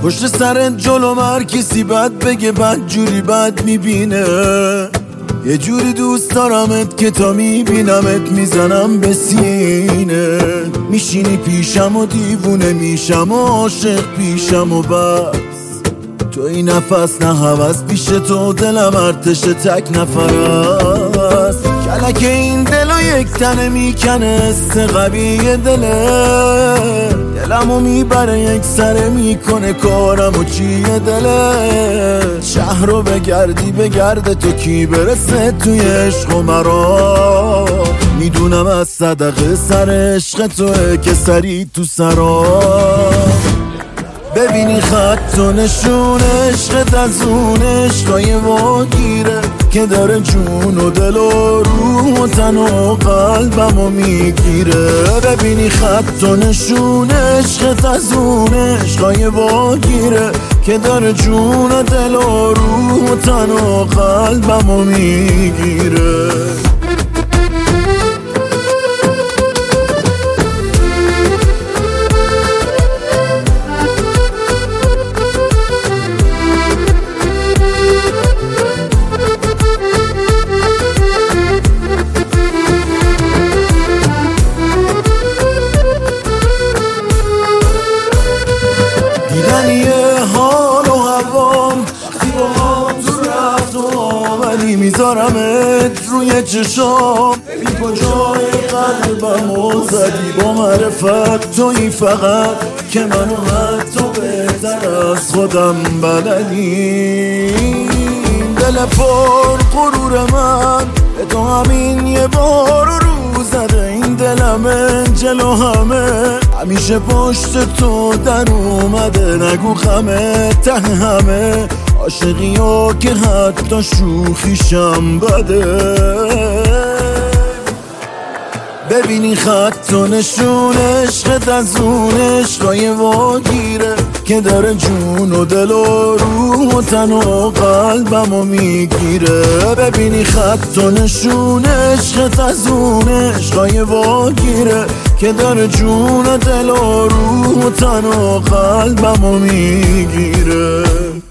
پشت سرت جلو هر کسی بد بگه بد جوری بد میبینه. یه جوری دوست دارمت که تا میبینمت میزنم به سینه. میشینی پیشم و دیوونه میشم و عاشق پیشم و بس. تو این نفس نه هوس پیش تو دلم ارتش تک نفر است. کلک این دلو یک تنه میکنه است قوی دله. دلمو میبره یک سره میکنه کارمو چیه دله. شهر رو بگردی بگرده تو کی برسه توی عشق و مرا. میدونم از صدقه سر عشق توه که سری تو سرا. ببینی خط و نشون عشقت از اون عشقای واگیره که داره جون و دل و روح و تن و قلبمو میگیره. ببینی خط و نشون عشقت از اون عشقای واگیره که داره جون و دل و روح و تن و قلبمو میگیره. حال و هوام وقتی با هم تو رفت و آمدی میذارمت روی چشام. ببین کجای قلبمو زدی با معرفت تویی فقط که منو حتی بهتر از خودم بلدی. دل پر غرور من به تو همین یه بار رو زده. این دلمه جلو همه همیشه پشت تو در اومده. نگو خمه ته همه عاشقی ها که حتی شوخیشم بده. ببینی خط و نشون عشقت از اون عشقای واگیره که داره جون و دل و روح و تن و قلبمو میگیره. ببینی خط و نشون عشقت از اون عشقای واگیره که داره جون و دل و روح و تن و قلبمو میگیره.